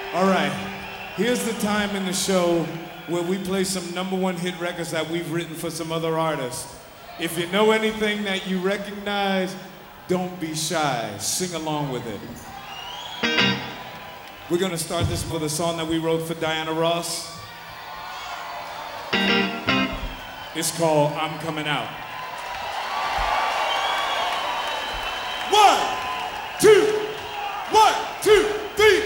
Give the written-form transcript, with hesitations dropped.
All right, here's the time in the show where we play some #1 hit records that we've written for some other artists. If you know anything that you recognize, don't be shy, sing along with it. We're gonna start this with a song that we wrote for Diana Ross. It's called I'm Coming Out. 1, 2, 1, 2, 3.